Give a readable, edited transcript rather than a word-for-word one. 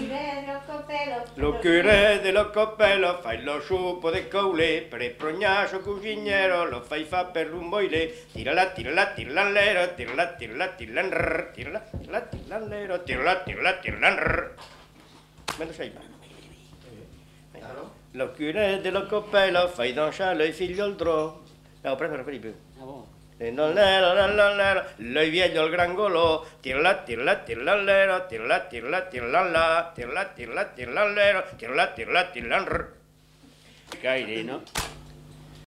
Lo curé dello coppello fa lo sciupo del coulé, per il prognaso cuciniero lo fai fa per un boilé. Tirala, tirala, tirallero, tirala, tirala, tirallero, tirala, tirala, tirallero, tirala, tirala, tirallero. Me lo sai fare? Lo curé dello coppello fai danzare il figlio al dro. No, prendere per i più. Lo vieglio il grangolo, tirala, tirala, tirallero, tirala, tirala, tirala, tirala, tirala, tirallero, tirala, tirala, tirallero. Cairino.